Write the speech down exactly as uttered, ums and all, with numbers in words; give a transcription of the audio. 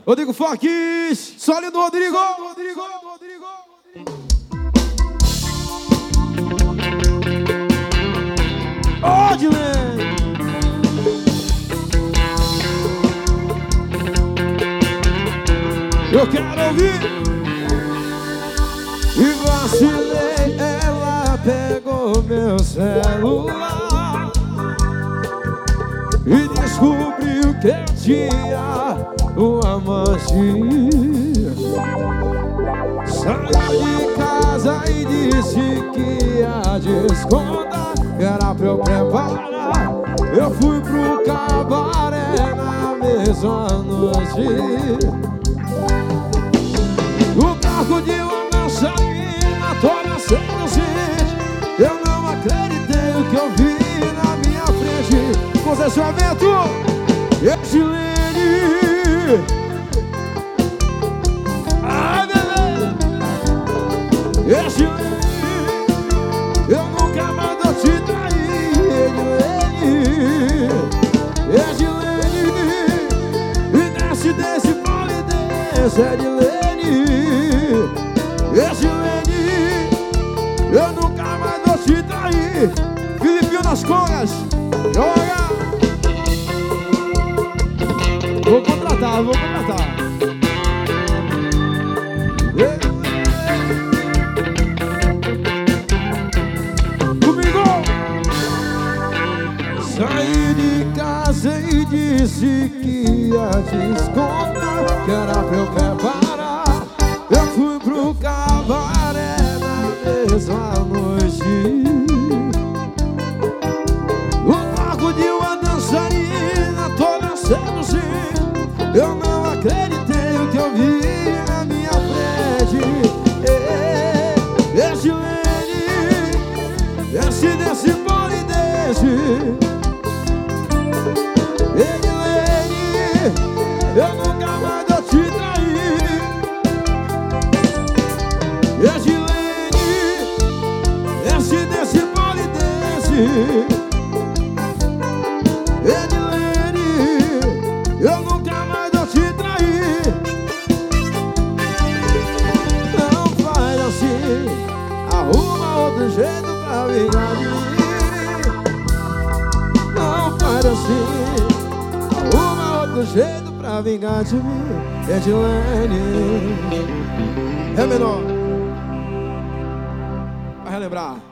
Rodrigo Fox, Solido Rodrigo. Rodrigo, Rodrigo. Ô, Dilene. Eu quero ouvir. E vacilei, ela pegou meu celular e descobriu que eu tinha um amante. Saiu de casa e disse que ia descontar, que era pra eu preparar. Eu fui pro cabaré na mesma noite. O carro de uma dançarina toda seduzente. Eu não acreditei o que eu vi na minha frente. Concessionamento Edilene. Ai, bebê Edilene, eu nunca mais vou te trair. Edilene, Edilene, e desce desse pole e desce, Edilene. Edilene, eu nunca mais vou te trair. Filipinho nas congas, joga! Vou contratar, vou contratar. Comigo! Saí de casa e disse que ia descontar, que era pra eu preparar. Eu fui pro cabaré na mesma noite. O carro de uma dançarina toda seduzente. Eu não acreditei o que eu vi na minha frente. Edilene, desce desse pole e desce. Edilene, eu nunca mais vou te trair. Edilene, desce desse pole e desce. Edilene, eu nunca mais vou te trair. Não faz assim, arruma outro jeito pra vingar de mim. Não faz assim, arruma outro jeito pra vingar de mim. Edilene, é menor, vai relembrar.